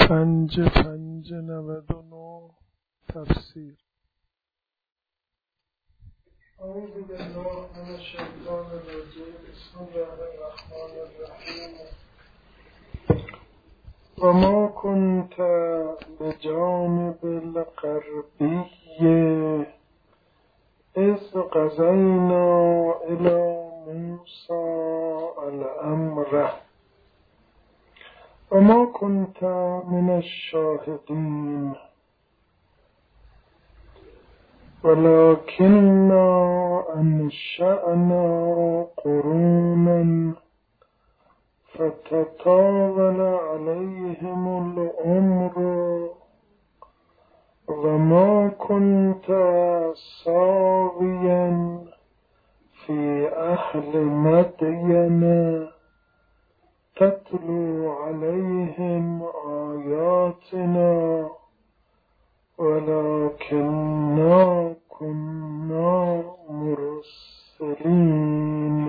5/5/99 تفسیر. اعوذ بالله من الشیطان الرجیم. بسم الله الرحمن الرحیم. وما كنت بجانب الغربی اذ قضینا الی موسی الامر وما كنت من الشاهدين ولكننا أنشأنا قرونا فتطاول عليهم العمر وما كنت ساويا في أهل مدين تتلو عليهم آياتنا ولكننا كنا مرسلين.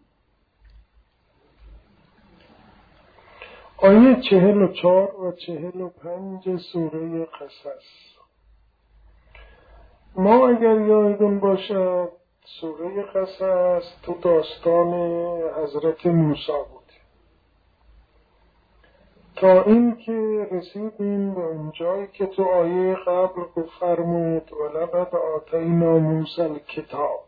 آیه 44 و 45 سوره قصص. ما اگر یادتون باشد سوره قصص تو داستان حضرت موسی بود تا این که رسیدیم به اونجایی که تو آیه قبل فرمود ولقد آتینا موسی الکتاب.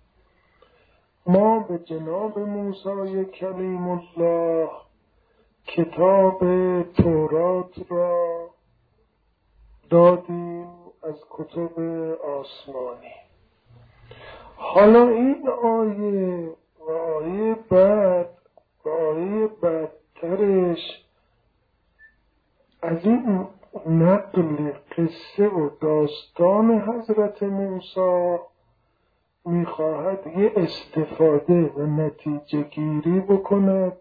ما به جناب موسی کلیم الله کتاب تورات را دادیم از کتب آسمانی. حالا این آیه و آیه بعد و آیه بعدترش از این نقل قصه و داستان حضرت موسی میخواهد یه استفاده و نتیجه گیری بکند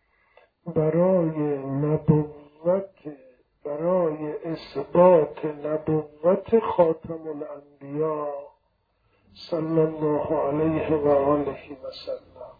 برای اثبات نبوت خاتم الانبیا صلی الله علیه و آله و سلم.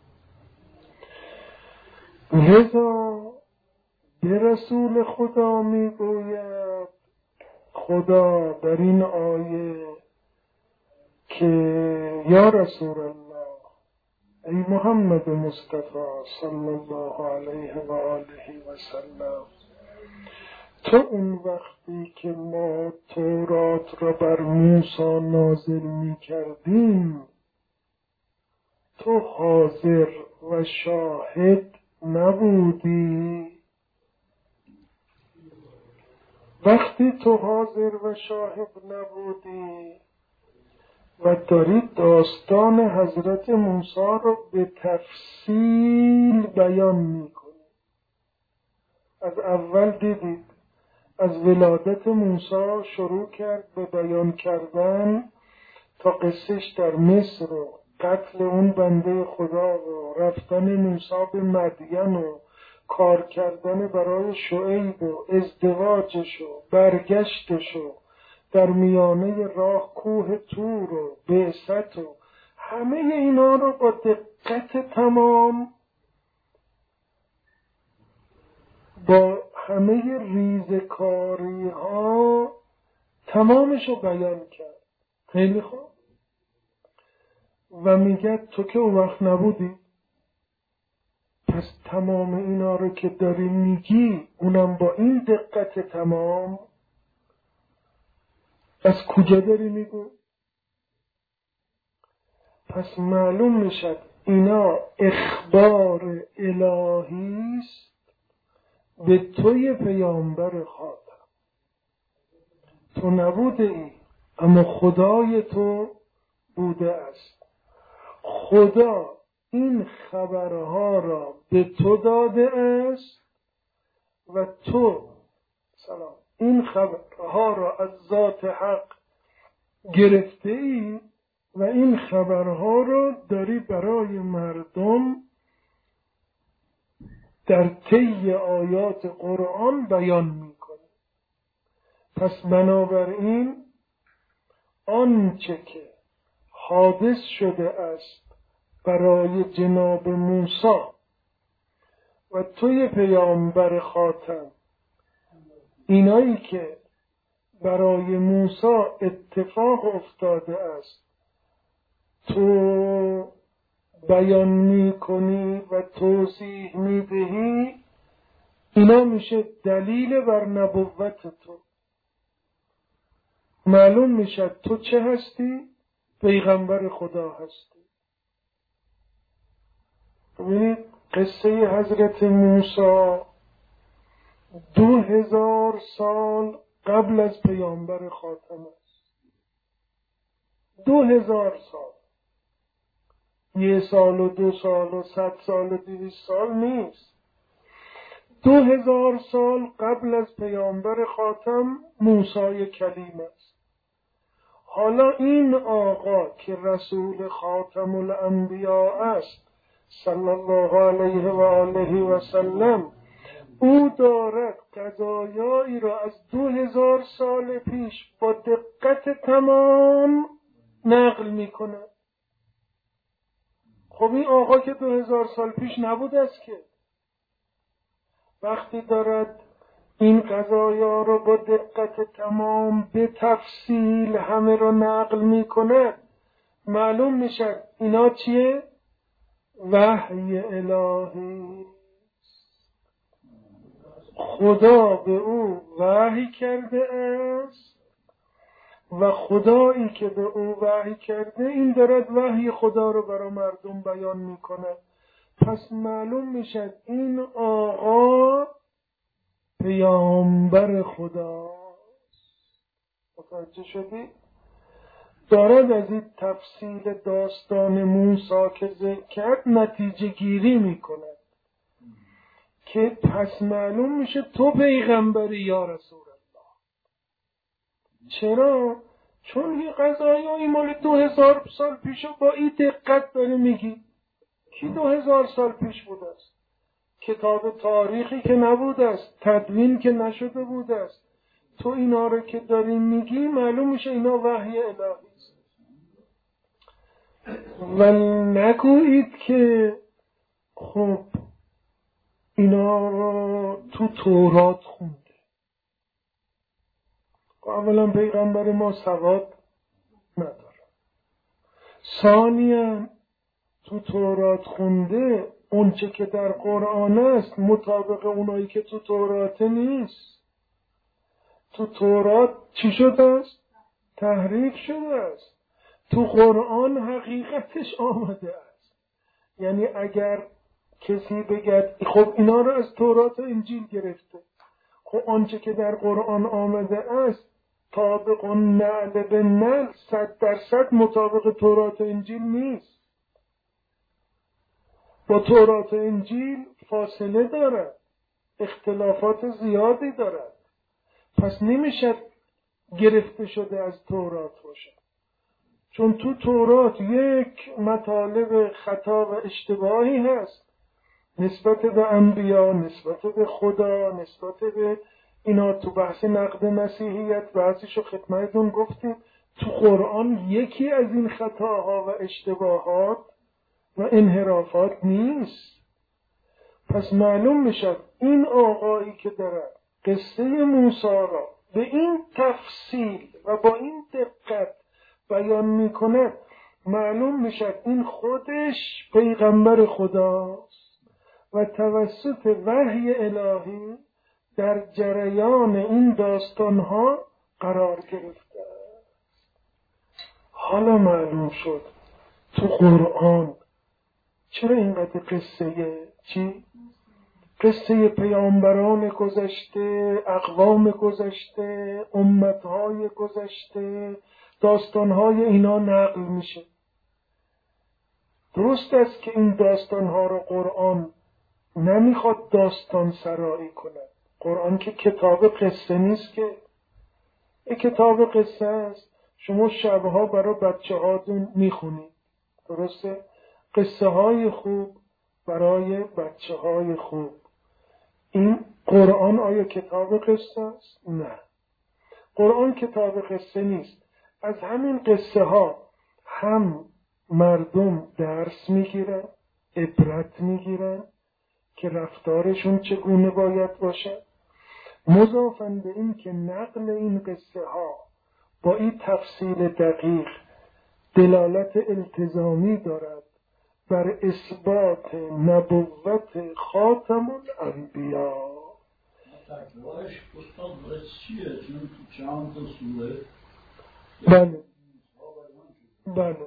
لذا به رسول خدا میگوید خدا در این آیه که یا رسول الله ای محمد مصطفی صلی الله علیه و آله و سلم، تو اون وقتی که ما تورات را بر موسی نازل می کردیم تو حاضر و شاهد نبودی؟ وقتی تو حاضر و شاهد نبودی و داری داستان حضرت موسی رو به تفصیل بیان میکنی، از اول دیدید از ولادت موسی شروع کرد به بیان کردن تا قصهش در مصر و قتل اون بنده خدا و رفتن موسی به مدین و کار کردن برای شعیب و ازدواجش و برگشتش و در میانه راه کوه طور و بعثت و همه اینا رو با دقت تمام با همه ریزکاری ها تمامش رو بیان کرد. خیلی خوب. و میگه تو که اون وقت نبودی، پس تمام اینا رو که داری میگی اونم با این دقت تمام از کجا داری میگو؟ پس معلوم میشد اینا اخبار الهی است به توی پیامبر خاتم. تو نبوده ای اما خدای تو بوده است. خدا این خبرها را به تو داده است و تو این خبرها را از ذات حق گرفته ای و این خبرها را داری برای مردم در طی آیات قرآن بیان میکنی. پس بنابراین آنچه که حادث شده است برای جناب موسی و توی پیامبر خاتم اینایی که برای موسی اتفاق افتاده است تو بیان میکنی و توضیح میدهی، اینا میشه دلیل بر نبوت تو. معلوم میشه تو چه هستی؟ پیغمبر خدا هستی. ببینید قصه حضرت موسی 2000 سال قبل از پیامبر خاتم است. 2000 سال، 1 سال و 2 سال و 100 سال و 200 سال نیست. 2000 سال قبل از پیامبر خاتم موسی کلیم است. حالا این آقا که رسول خاتم الانبیاء است صلی الله علیه و آله و سلم، او دارد قضایایی را از 2000 سال پیش با دقت تمام نقل میکنه. خب این آقا که 2000 سال پیش نبود است که، وقتی دارد این قضایا را با دقت تمام به تفصیل همه را نقل میکنه، معلوم میشه اینا چیه؟ وحی الهی. خدا به او وحی کرده است و خدایی که به او وحی کرده این دارد وحی خدا رو برای مردم بیان میکنه. پس معلوم میشه این آقا پیامبر خداست. متوجه شدی؟ دارد از این تفصیل داستان موسی که ذکر کرد نتیجه گیری میکنه که پس معلوم میشه تو پیغمبری یا رسول الله. چرا؟ چون این قضایایی مال 2000 سال پیش با این دقت داری میگی. کی 2000 سال پیش بود است؟ کتاب تاریخی که نبود است، تدوین که نشده بود است. تو اینا رو که داری میگی معلوم میشه اینا وحی الهی است. و نگویید که خب اینا رو تو تورات خونده. اولا پیغمبر ما سواد نداره. ثانیاً تو تورات خونده، اونچه که در قرآن است مطابق اونایی که تو تورات نیست. تو تورات چی شده است؟ تحریف شده است. تو قرآن حقیقتش آمده است. یعنی اگر کسی بگه خب اینا رو از تورات و انجیل گرفته، خب آنچه که در قرآن آمده است طابق نعل به نعل 100% مطابق تورات و انجیل نیست. با تورات و انجیل فاصله دارد، اختلافات زیادی دارد. پس نمیشه گرفته شده از تورات باشه، چون تو تورات یک مطالب خطا و اشتباهی هست نسبت به انبیا، نسبت به خدا، نسبت به اینا. تو بحث نقد مسیحیت بعضیشو خدمتتون گفتیم. تو قرآن یکی از این خطاها و اشتباهات و انحرافات نیست. پس معلوم میشه این آقایی که داره قصه موسی را به این تفصیل و با این دقت بیان میکنه، معلوم میشه این خودش پیغمبر خداست و توسط وحی الهی در جریان این داستانها قرار گرفته. حالا معلوم شد تو قرآن چرا اینقدر قصه پیامبران گذشته، اقوام گذشته، امتهای گذشته، داستانهای اینا نقل میشه. درست است که این داستانها رو قرآن نمیخواد داستان سرایی کنه. قرآن که کتاب قصه نیست که، کتاب قصه است. شما شبها برای بچه هاتون میخونید، درسته؟ قصه های خوب برای بچه های خوب. این قرآن آیا کتاب قصه است؟ نه، قرآن کتاب قصه نیست. از همین قصه ها هم مردم درس میگیرن، عبرت میگیرن که رفتارشون چگونه باید باشه. مضافاً به این که نقل این قصه ها با این تفصیل دقیق دلالت التزامی دارد بر اثبات نبوت خاتم الانبیا. تکرارش استاد باید چیه؟ چون تو چند تا سوره بله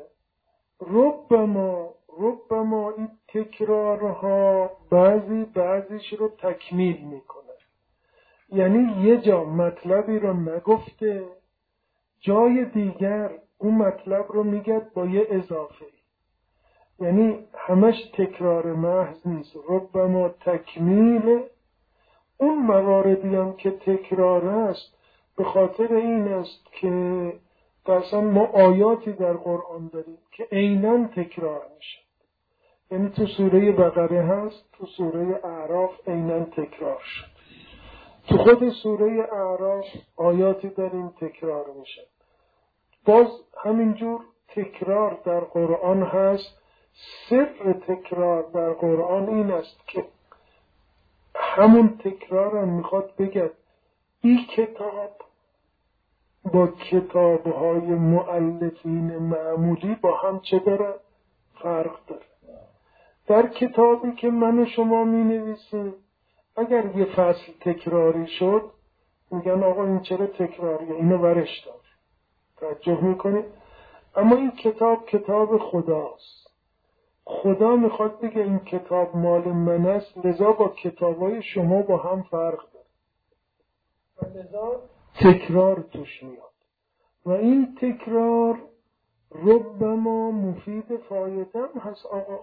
ربما این تکرارها بعضیش رو تکمیل میکنه، یعنی یه جا مطلبی رو نگفته، جای دیگر اون مطلب رو میگه با یه اضافه، یعنی همش تکرار محض نیست. ربما تکمیل اون مواردی هم که تکرار است به خاطر این است که اصلا ما آیاتی در قرآن داریم که عیناً تکرار میشه، یعنی تو سوره بقره هست، تو سوره اعراف عیناً تکرار شد، تو خود سوره اعراف آیاتی داریم تکرار میشه. باز همینجور تکرار در قرآن هست. سر تکرار در قرآن این است که همون تکرار هم میخواد بگه این کتاب با کتابهای مؤلفین معمولی با هم چه داره؟ فرق داره. در کتابی که من و شما می نویسیم اگر یه فصل تکراری شد میگن آقا این چرا تکراریه، اینو ورش دار، توجه میکنید؟ اما این کتاب خداست. خدا میخواد بگه این کتاب مال من است، لذا با کتابای شما با هم فرق داره و لذا تکرار توش میاد و این تکرار ربما مفید فایده هم هست. آقا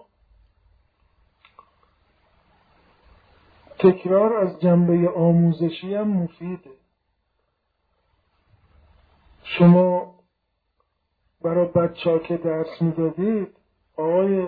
تکرار از جنبه آموزشی هم مفیده. شما برای بچه ها که درس میدادید آقای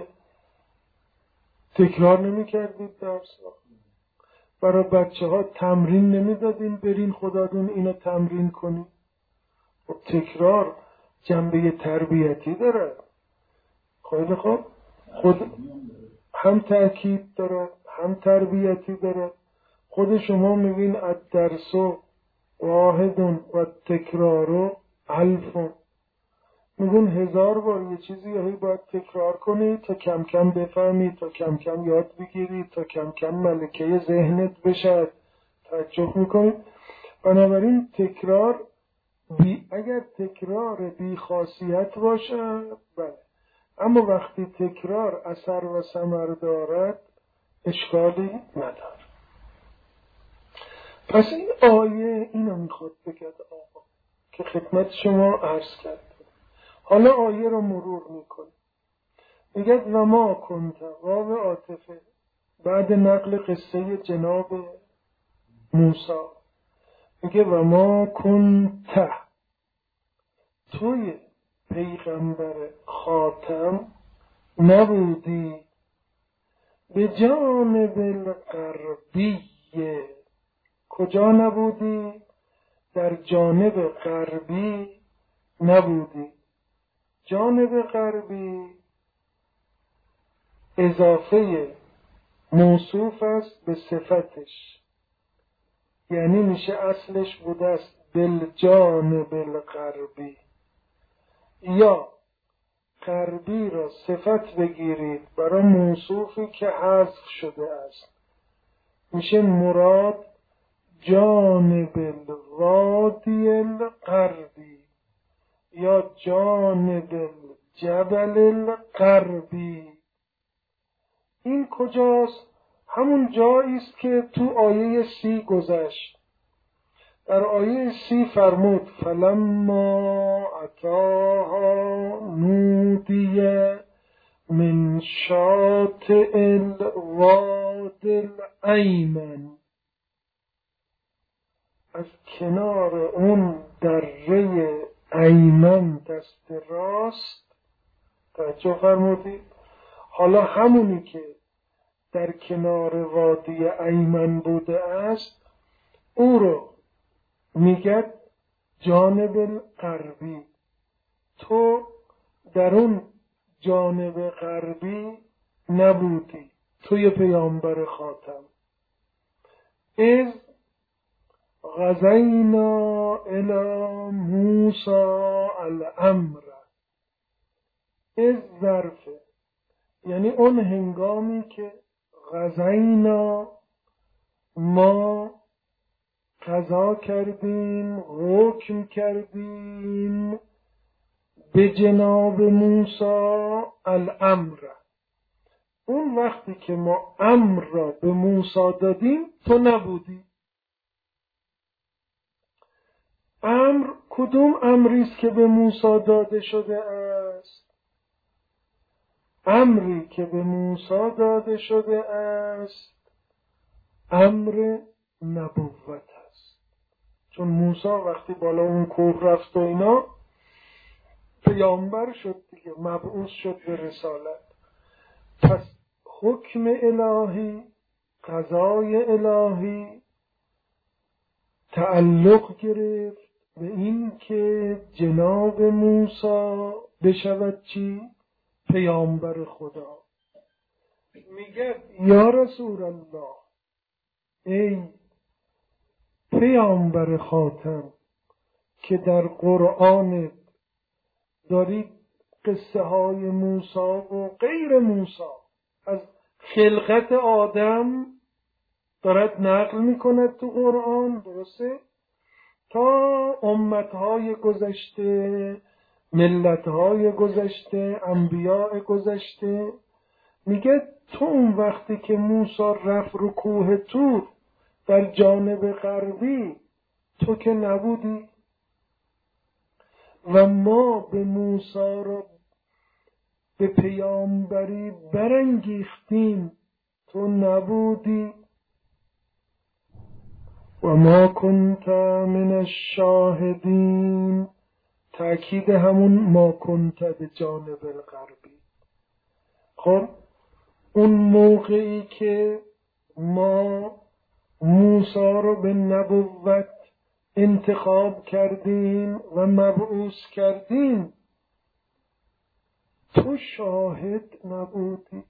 تکرار نمی کردید درس ها؟ برای بچه ها تمرین نمی دادین برین خدادون اینو تمرین کنید؟ و تکرار جنبه تربیتی داره. خیلی خوب، خود هم تأکید داره هم تربیتی داره. خود شما میبین الدرس واحد و تکرار الف، میگون 1000 بار یه چیزی هی باید تکرار کنی تا کم کم بفهمی، تا کم کم یاد بگیری، تا کم کم ملکه ذهنت بشه. توجه میکنید؟ بنابراین تکرار اگر تکرار بی خاصیت باشه بله، اما وقتی تکرار اثر و ثمر دارد اشکالی نداره. پس این آیه اینو میخواد بگه آقا که خدمت شما عرض کرد. حالا آیه رو مرور میکنه، میگه و ما کنت واو عاطفه بعد نقل قصه جناب موسی میگه و ما کنت، توی پیغمبر خاتم نبودی به جانب الغربیه. کجا نبودی؟ در جانب غربی نبودی. جانب غربی اضافه موصوف است به صفتش، یعنی میشه اصلش بوده است بالجانب الغربی، یا غربی را صفت بگیرید برای موصوفی که حذف شده است، میشه مراد جانب الوادی الغربی یا جانب الجبل الغربی. این کجاست؟ همون جایی است که تو آیه 30 گذشت. در آیه 30 فرمود فلما اتاها نودیه من شاطئ الواد الایمن، از کنار اون دره ایمن دست راست. توجه فرمودید؟ حالا همونی که در کنار وادی ایمن بوده است او رو میگه جانب الغربی. تو در اون جانب غربی نبودی، توی پیامبر خاتم. از غزینا الی موسی الامر. از ظرفه، یعنی اون هنگامی که غزینا ما قضا کردیم، حکم کردیم به جناب موسی الامر. اون وقتی که ما امر را به موسی دادیم تو نبودی. امر کدوم امری است که به موسی داده شده است؟ امری که به موسی داده شده است امر نبوت است. چون موسی وقتی بالا اون کوه رفت و اینا پیامبر شد دیگه، مبعوث شد به رسالت. پس حکم الهی، قضای الهی تعلق گرفت به این که جناب موسی بشود چی؟ پیامبر خدا. میگه یا رسول الله، ای پیامبر خاتم که در قرآن دارید قصه های موسی و غیر موسی از خلقت آدم دارد نقل میکند تو قرآن، درسته؟ تا امتهای گذشته، ملتهای گذشته، انبیاء گذشته. میگه تو اون وقتی که موسی رفت رو کوه طور در جانب غربی تو که نبودی و ما به موسی رو به پیامبری برانگیختیم تو نبودی. و ما کنت من الشاهدین، تأکید همون ما کنت به جانب الغربی. خب اون موقعی که ما موسی رو به نبوت انتخاب کردیم و مبعوث کردیم تو شاهد نبودی،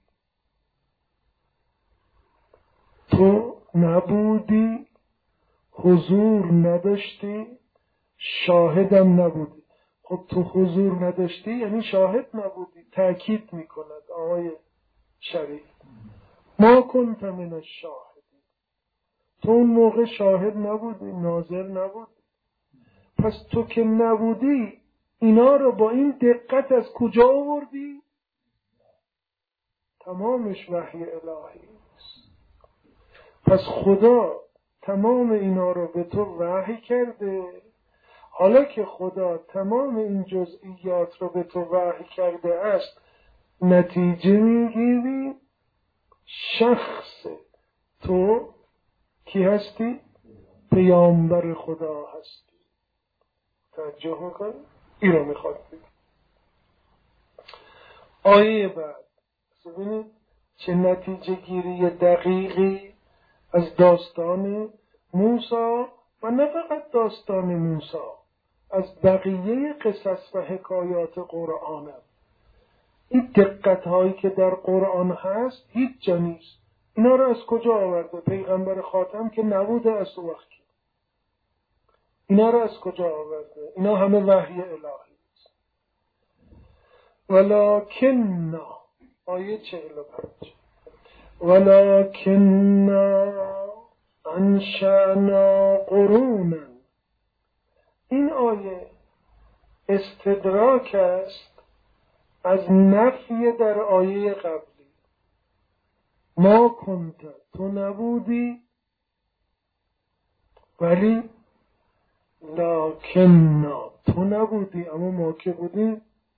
تو نبودی، حضور نداشتی، شاهدم نبودی. خب تو حضور نداشتی یعنی شاهد نبودی. تأکید میکند آقای شریف ما کنت من الشاهدین، تو اون موقع شاهد نبودی، ناظر نبودی. پس تو که نبودی اینا رو با این دقت از کجا آوردی؟ تمامش وحی الهی است. پس خدا تمام اینا رو به تو وحی کرده. حالا که خدا تمام این جزئیات رو به تو وحی کرده است، نتیجه میگیری شخص تو کی هستی؟ پیامبر خدا هستی. توجه میکنی؟ این رو میخواد بگی. آیه بعد ببینید چه نتیجه گیری دقیقی از داستان موسی و نه فقط داستان موسی، از بقیه قصص و حکایات قرآن هم. این دقت هایی که در قرآن هست هیچ جا نیست. اینا رو از کجا آورده؟ پیغمبر خاتم که نبوده از اون وقت. اینا رو از کجا آورده؟ اینا همه وحی الهی است. ولکن آیه 45 ولکن انشأنا قرونا. این آیه استدراک است از نفی در آیه قبلی. ما کنت تو نبودی ولی لکن تو نبودی اما ما که بودیم.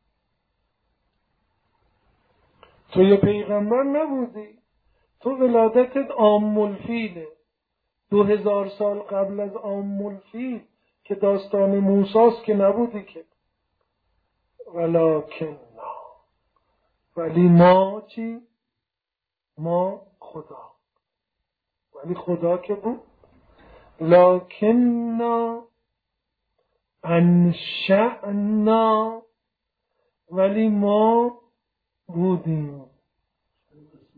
تو یه پیغمبر نبودی، تو ولادتت عام الفیله 2000 سال قبل از عام الفیل که داستان موسیٰ که نبودی که. ولکن ولی ما چی؟ ما خدا. ولی خدا که بود. لکن انشأنا ولی ما بودیم.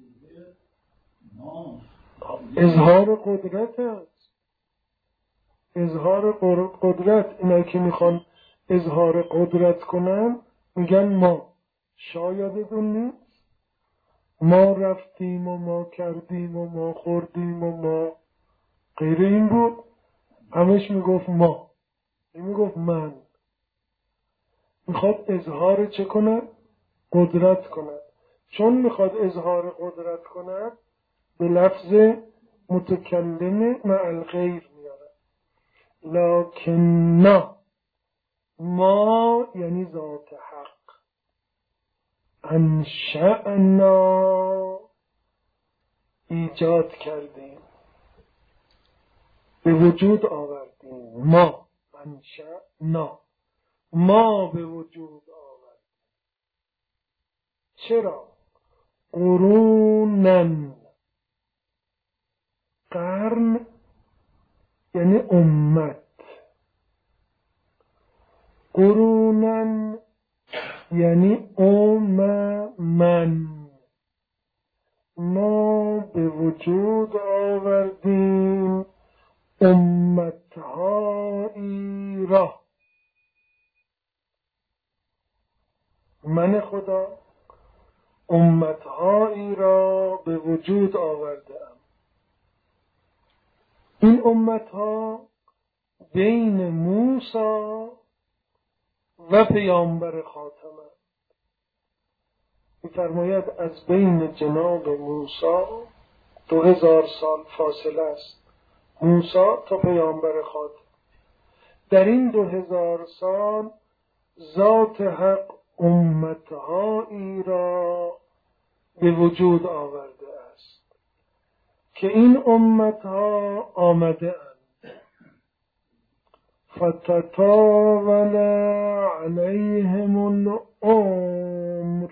اظهار قدرت است. اظهار قدرت، اینا که میخوان اظهار قدرت کنن میگن ما. شایدتون نیست ما رفتیم و ما کردیم و ما خوردیم و ما غیر این بود. همش میگفت ما، این میگفت من. میخواد اظهار چه کنه؟ قدرت کنه. چون میخواد اظهار قدرت کنه به لفظ متکلم مع الغیر میاره. لکن ما یعنی ذات حق، انشأنا ایجاد کردیم، به وجود آوردیم. ما انشأنا، ما به وجود آوردیم. چرا؟ قرونن، قرن یعنی امت، قرونن یعنی من. ما به وجود آوردیم امتهایی را، من خدا امتهایی را به وجود آوردم. این امتها بین موسی و پیامبر خاتمه. می‌فرماید از بین جناب موسی 2000 سال فاصله است، موسی تا پیامبر خاتم. در این 2000 سال ذات حق امتهایی را به وجود آورده است که این امتها آمده اند. فتطاول علیهم العمر،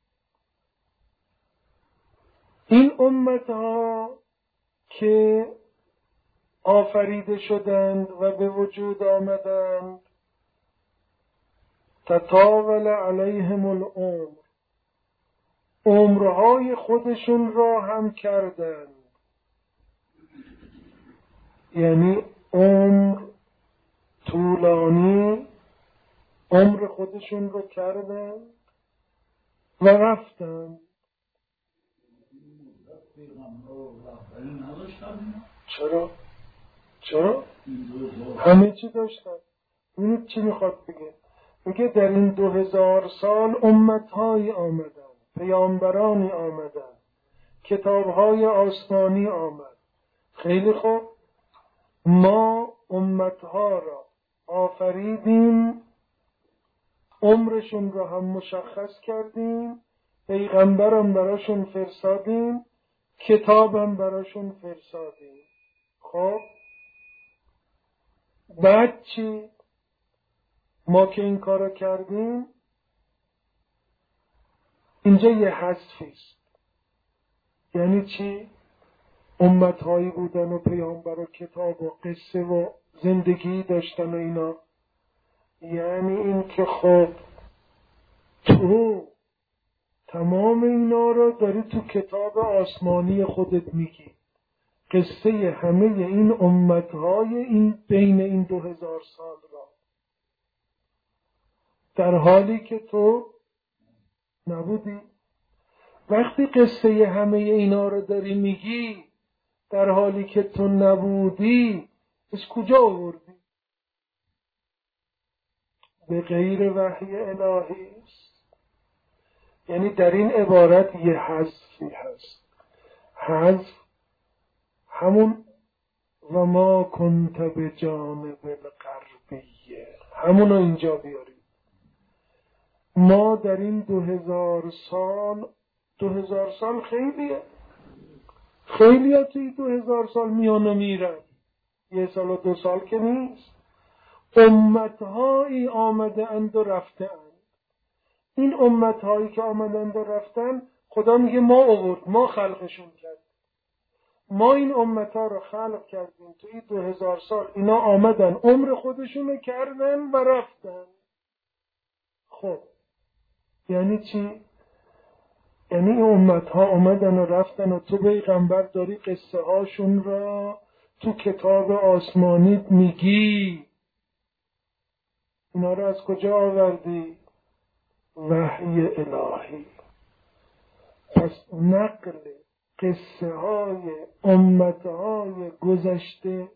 این امتها که آفریده شدند و به وجود آمدند، تطاول علیهم العمر، عمرهای خودشون را هم کردند. یعنی عمر طولانی عمر خودشون رو کردند و رفتند. چرا؟ همه چی داشتن. این چی میخواد بگه؟ میگه در این 2000 سال امتهایی آمدن، پیامبرانی آمدن، کتابهای آسمانی آمد. خیلی خوب، ما امتها را آفریدیم، عمرشون را هم مشخص کردیم، پیغمبرم براشون فرستادیم، کتابم براشون فرستادیم. خب بعد چی؟ ما که این کارو کردیم، اینجا یه حذفی است. یعنی چی؟ امتهایی بودن و پیامبر و کتاب و قصه و زندگی داشتن و اینا. یعنی این که خب تو تمام اینا رو داری تو کتاب آسمانی خودت میگی، قصه همه این امتهای این بین این 2000 سال را، در حالی که تو نبودی. وقتی قصه همه اینا رو داری میگی در حالی که تو نبودی، از کجا آوردی؟ به غیر وحی الهی است. یعنی در این عبارت یه حذفی هست. حذف همون و ما کنت بجانب الغربیه، همونو اینجا بیارید. ما در این 2000 سال خیلیه، خیلی ها توی 2000 سال میان و میرن، 1 سال و 2 سال که نیست. امتهایی آمده اند و رفته اند. این امتهایی که آمدند و رفتن، خدا میگه ما آورد، ما خلقشون کردیم، ما این امتها رو خلق کردیم. توی 2000 سال اینا آمدن، عمر خودشونو کردن و رفتن. خب یعنی چی؟ یعنی این امتها آمدن و رفتن و تو پیغمبر داری قصه هاشون را تو کتاب آسمانیت میگی. اینا رو از کجا آوردی؟ وحی الهی. پس نقل قصه های امتهای گذشته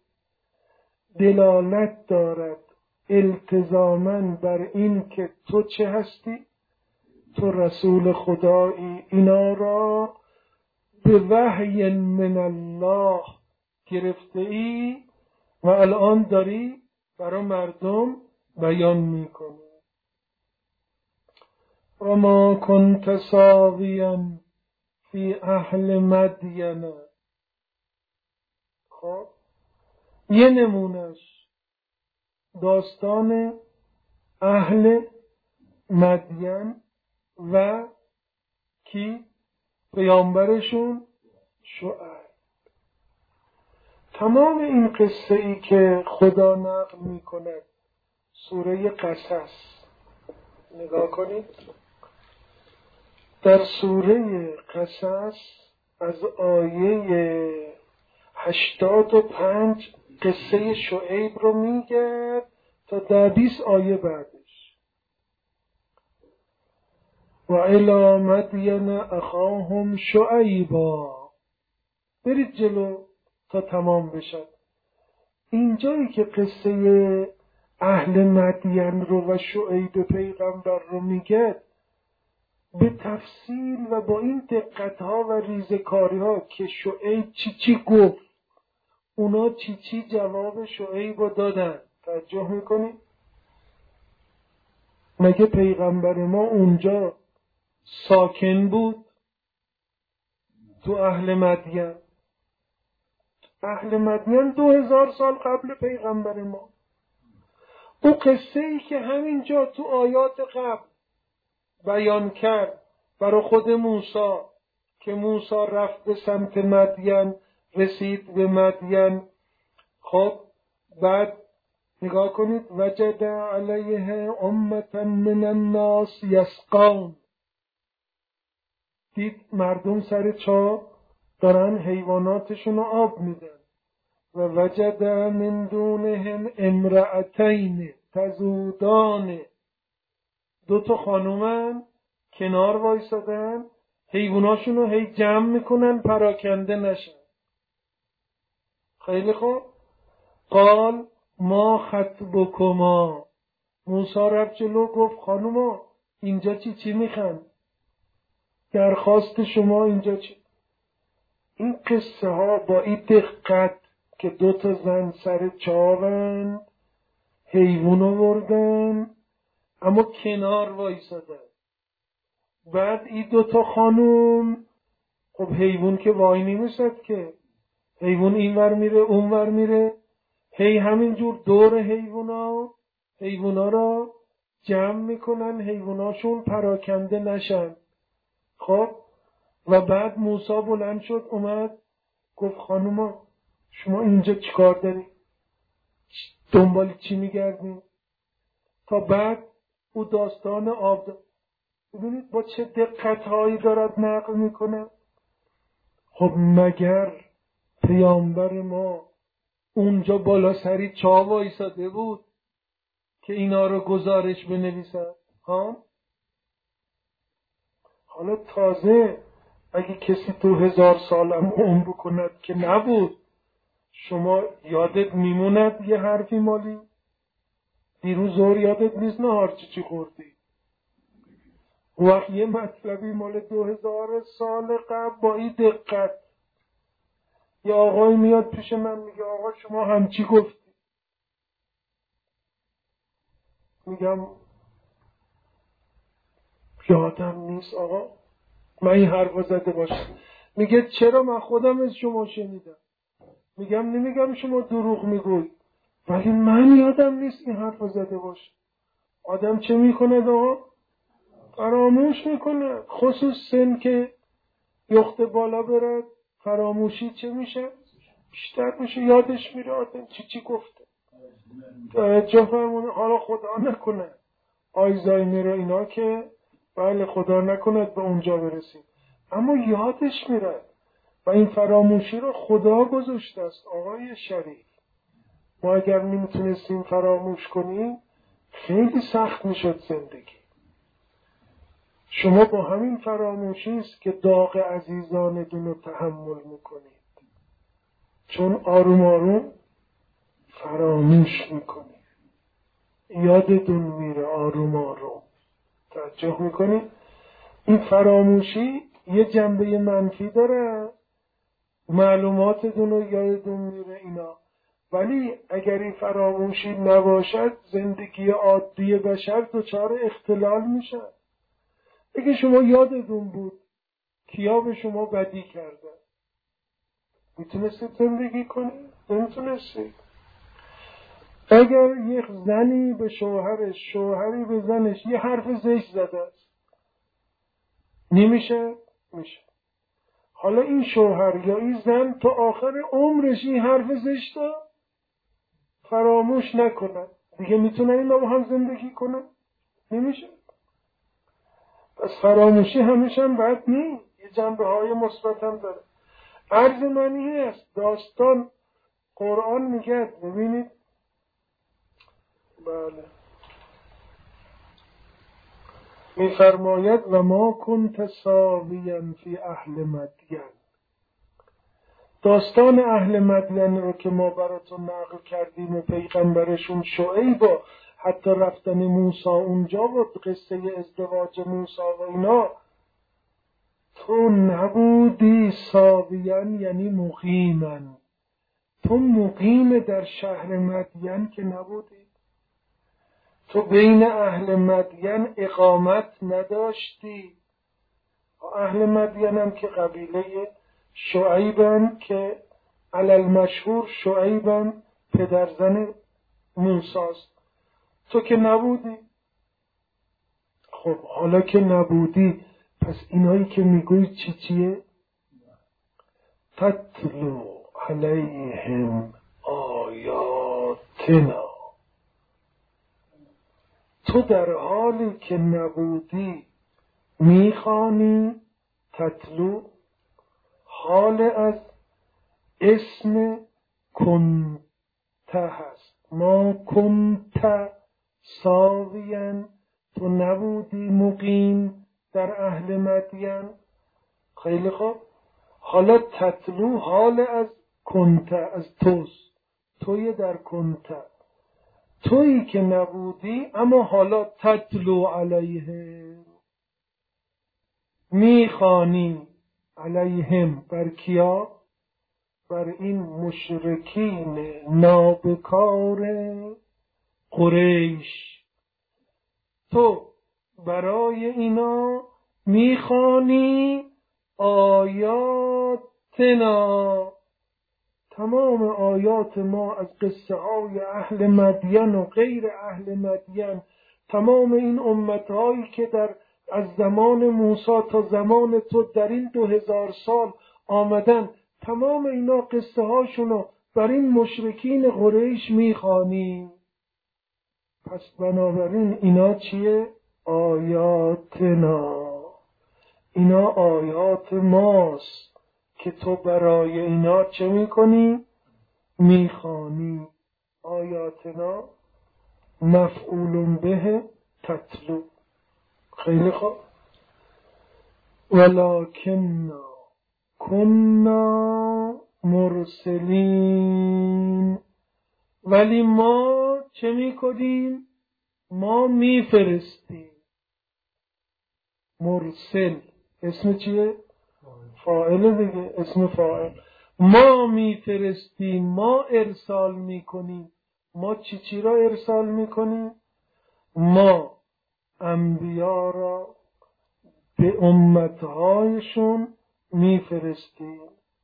دلالت دارد التزاماً بر این که تو چه هستی؟ تو رسول خدایی. اینا را به وحی من الله گرفته ای و الان داری برای مردم بیان میکنی. و ما کنت ساویا فی اهل مدین. خب یه نمونش داستان اهل مدین و کی؟ پیامبرشون شعیب. تمام این قصه ای که خدا نقل می کند سوره قصص نگاه کنید. در سوره قصص از آیه 85 قصه شعیب رو میگه تا 20 آیه بعدش. و الی مدین اخاهم شعیبا. برید جلو تا تمام بشد. اینجایی که قصه اهل مدین رو و شعیب پیغمبر رو میگه به تفصیل و با این دقت ها و ریزکاری ها که شعیب چی گفت، اونا چی جواب شعیب رو دادن. توجه میکنی؟ مگه پیغمبر ما اونجا ساکن بود؟ تو اهل مدین. اهل مدین 2000 سال قبل پیغمبر ما. او قصه ای که همینجا تو آیات قبل بیان کرد برای خود موسی که موسی رفت به سمت مدین، رسید به مدین. خب بعد نگاه کنید وجد علیه امة من الناس یسقون. دید مردم سر چاه دارن حیواناتشون رو آب میدن. و وجد من دونهم امرأتین تذودان. 2 خانومن کنار وایسادن حیواناشون رو هی جمع میکنن پراکنده نشن. خیلی خوب. قال ما خطبکما. موسی رفت جلو گفت خانوما اینجا چی میخن؟ درخواست شما اینجا چی؟ این قصه ها با این دقت که 2 زن سر چاون حیوان آوردن اما کنار وایسادن. بعد این 2 خانوم خب حیوان که وای نمیسد که، حیوان اینور میره اونور میره، هی همینجور دور حیونا را جمع میکنن حیواناشون پراکنده نشن. خب و بعد موسی بلند شد اومد گفت خانوما شما اینجا چیکار داری؟ دنبال چی میگردین؟ تا بعد او داستان آب ببینید با چه دقت‌هایی دارد نقل میکنه. خب مگر پیامبر ما اونجا بالا سری چاه وایساده بود که اینا رو گزارش بنویسد؟ ها؟ حالا تازه اگه کسی 2000 سالم عمر کند که نبود، شما یادت میموند یه حرفی مالی؟ دیروز ظهر یادت نیست نهار چی خوردی؟ وقت یه مطلبی مال 2000 سال قبل با این دقت یه آقای میاد پیش من میگه آقا شما همچی گفتی. میگم یادم نیست آقا من این حرف زده باشم. میگه چرا من خودم از شما شنیدم. میگم نمیگم شما دروغ میگوی ولی من یادم نیست این حرف زده باشم. آدم چه میکنه آقا؟ فراموش میکنه. خصوص سن که یخت بالا برد فراموشی چه میشه؟ بیشتر میشه. یادش میره آدم چی گفته. توجه فرمونه. حالا خدا نکنه آلزایمر و اینا که بله خدا نکنه به اونجا برسیم اما یادش میره. و این فراموشی رو خدا گذاشته است. آقای شریف، ما اگر نمیتونستیم فراموش کنیم خیلی سخت میشد زندگی. شما با همین فراموشی است که داغ عزیزانتون رو تحمل میکنید، چون آروم آروم فراموش میکنید، یادتون میره آروم آروم. توجه میکنید؟ این فراموشی یه جنبه منفی داره، معلوماتتون رو یادتون میره اینا، ولی اگر این فراموشی نباشد زندگی عادی بشر دچار اختلال میشه. اگه شما یادتون بود کیا به شما بدی کرده، میتونستید زندگی کنید؟ نمیتونستید. اگر یک زنی به شوهرش، شوهری به زنش یه حرف زشت زده است، نمیشه؟ میشه. حالا این شوهر یا این زن تا آخر عمرش این حرف زشت فراموش نکنن، دیگه میتونن اینا با هم زندگی کنن؟ نمیشه. پس فراموشی همیشه هم بد نیست، یه جنبه های مثبت هم داره. عرض منی هست داستان قرآن میگه، ببینید، بله، میفرماید و ما کنت ساویا فی اهل مدین. داستان اهل مدین رو که ما براتون نقل کردیم و پیغمبرشون شعیب و حتی رفتن موسی اونجا و قصه ازدواج موسی و اینا، تو نبودی ساویا یعنی مقیما، تو مقیم در شهر مدین که نبودی، تو بین اهل مدین اقامت نداشتی. اهل مدین هم که قبیله شعیبن که علل مشهور شعیبن پدرزن موساست، تو که نبودی. خب حالا که نبودی، پس اینایی که میگوی چیه؟ تتلو علیهم آیاتنا، تو در حالی که نبودی میخوانی. تتلو حال از اسم کنت هست، ما کنت ساویا، تو نبودی مقیم در اهل مدین. خیلی خوب، حالا تتلو حال از کنت، از توست، توی در کنت، تویی که نبودی، اما حالا تتلو علیه، میخوانی علیهم، بر کیا؟ بر این مشرکین نابکار قریش. تو برای اینا میخوانی آیاتنا، تمام آیات ما از قصه های اهل مدین و غیر اهل مدین، تمام این امتهایی که در از زمان موسی تا زمان تو در این 2000 سال آمدن، تمام اینا قصه هاشونو بر این مشرکین قریش میخوانیم. پس بنابراین اینا چیه؟ آیاتنا، اینا آیات ماست که تو برای اینا چه میکنی؟ میخوانی. آیاتنا مفعول به تتلو. خیلی خوب. ولکن کنا مرسلین، ولی ما چه میکنیم؟ ما میفرستیم. مرسل اسم چیه؟ فاعل دیگه، اسم فاعل. ما میفرستیم، ما ارسال میکنیم. ما چی را ارسال میکنیم؟ ما انبیا را به امتهایشون میفرستیم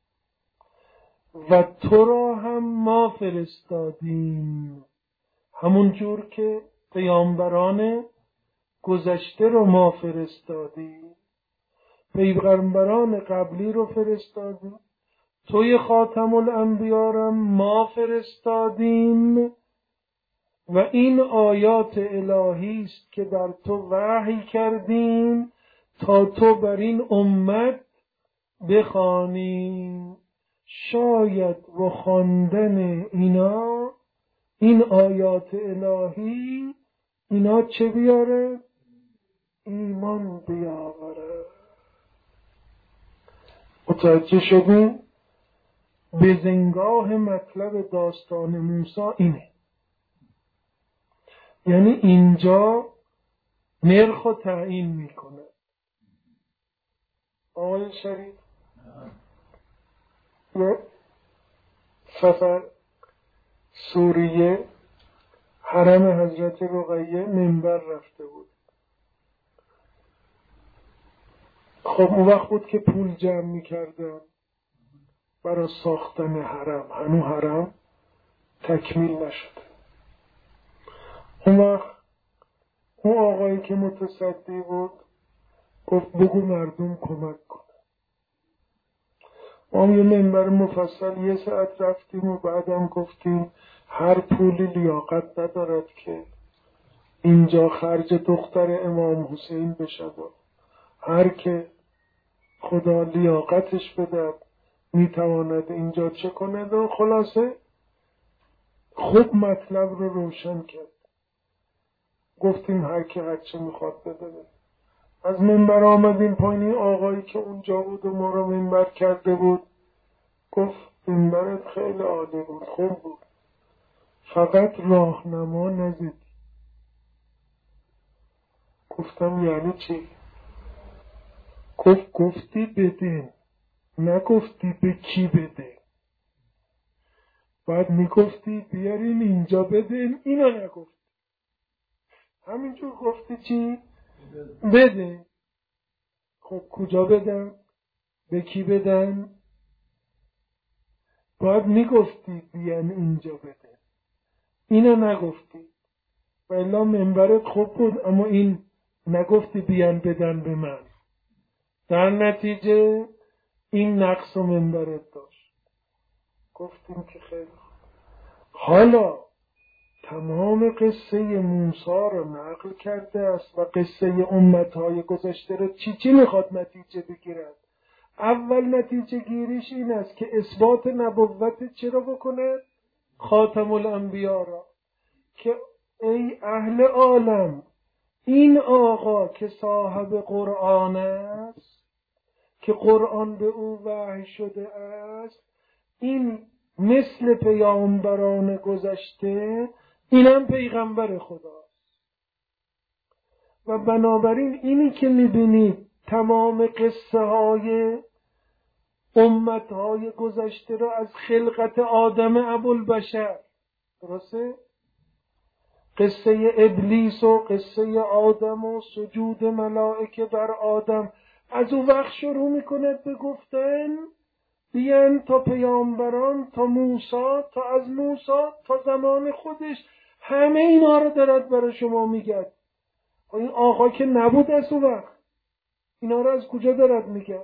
و تو را هم ما فرستادیم، همون جور که پیامبران گذشته رو ما فرستادیم، پیغمبران قبلی رو فرستادیم، توی خاتم الانبیا را ما فرستادیم و این آیات الهی است که در تو وحی کردیم تا تو بر این امت بخوانیم، شاید با خواندن اینا، این آیات الهی، اینا چه بیاره؟ ایمان بیاوره. متوجه شدیم؟ بزنگاه مطلب داستان موسی اینه. یعنی اینجا نرخ رو تعیین میکنه. آقای شریف یه سفر سوریه حرم حضرت رقیه منبر رفته بود. خب اون وقت بود که پول جمع میکردن برای ساختن حرم. هنوز حرم تکمیل نشده. اون وقت اون آقایی که متصدی بود گفت بگو مردم کمک کنه. ما یه منبر مفصل 1 ساعت رفتیم و بعدم گفتیم هر پولی لیاقت ندارد که اینجا خرج دختر امام حسین بشه. هر که خدا لیاقتش بده میتواند اینجا چه کند. و خلاصه خوب مطلب رو روشن کرد. گفتیم هر که هر چه میخواد بده. از منبر آمدیم پایین. آقایی که اونجا بود و ما رو منبر کرده بود گفت منبرت خیلی عالی بود، خوب بود، فقط راهنما نزدی. گفتم یعنی چی؟ گفتی بده، نگفتی به کی بده. بعد میگفتی بیارین اینجا بدین، اینو نگفتی. همینجور گفتی چی؟ بده. خب کجا بدن؟ به کی بدن؟ باید میگفتی بیان اینجا بده. اینو نگفتی. و الا منبرت خوب بود اما این نگفتی بیان بدن به من. در نتیجه این نقص و منبرت داشت. گفتیم که خیلی خوب. حالا تمام قصه موسی رو نقل کرده است و قصه امتهای گذشته رو چی میخواد نتیجه بگیرد؟ اول نتیجه گیریش این است که اثبات نبوت چرا بکنه؟ خاتم الانبیا را، که ای اهل عالم، این آقا که صاحب قرآن است، که قرآن به او وحی شده است، این مثل پیامبران گذشته اینم پیغمبر خداست. و بنابراین اینی که میبینید تمام قصه های امت های گذشته را از خلقت آدم ابوالبشر، درسته؟ قصه ابلیس و قصه آدم و سجود ملائکه بر آدم، از اون وقت شروع میکند به گفتن بیان تا پیامبران، تا موسی، تا از موسی تا زمان خودش، همه اینا رو دارد برای شما میگه. این آقا که نبود از اون وقت، اینا رو از کجا دارد میگه؟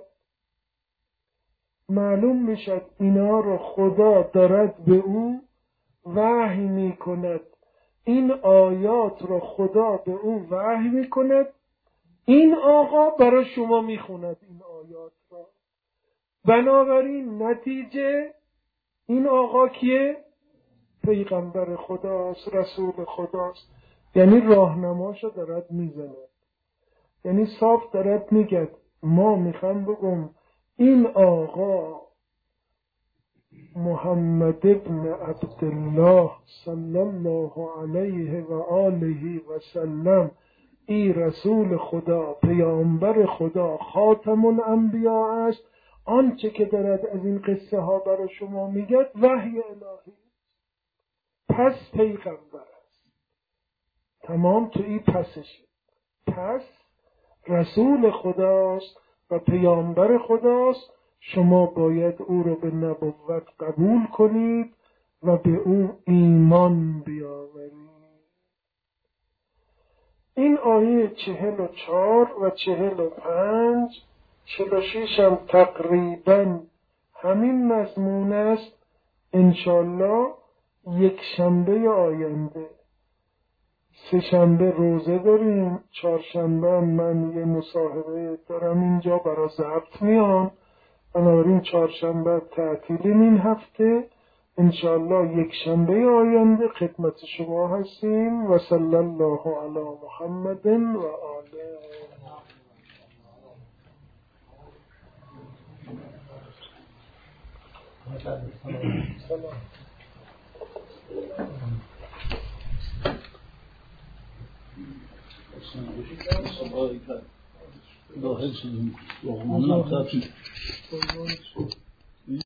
معلوم میشد اینا رو خدا دارد به او وحی میکند. این آیات رو خدا به او وحی میکند، این آقا برای شما میخوند این آیات را. بنابراین نتیجه این آقا کیه؟ پیغمبر خداست، رسول خداست. یعنی راهنماشو دارد میزند. یعنی صاف دارد میگه ما میخوام بگم این آقا محمد ابن عبدالله صلی الله علیه و آله و سلم، ای رسول خدا، پیامبر خدا، خاتم الانبیا است. آنچه که دارد از این قصه ها برای شما میگه وحی الهی، پس پیغمبر است. تمام تو این پسشه. پس رسول خداست و پیامبر خداست. شما باید او رو به نبوت قبول کنید و به او ایمان بیاورید. این آیه 44 و 45 46 هم تقریبا همین مضمون است. انشالله یک شنبه آینده، 3 شنبه روزه داریم، 4 شنبه من یه مصاحبه دارم اینجا برای ضبط میام. بنابراین چهارشنبه تعطیلیم این هفته. انشاءالله یک شنبه آینده خدمت شما هستیم و صلی الله علی محمد و آله. سلام.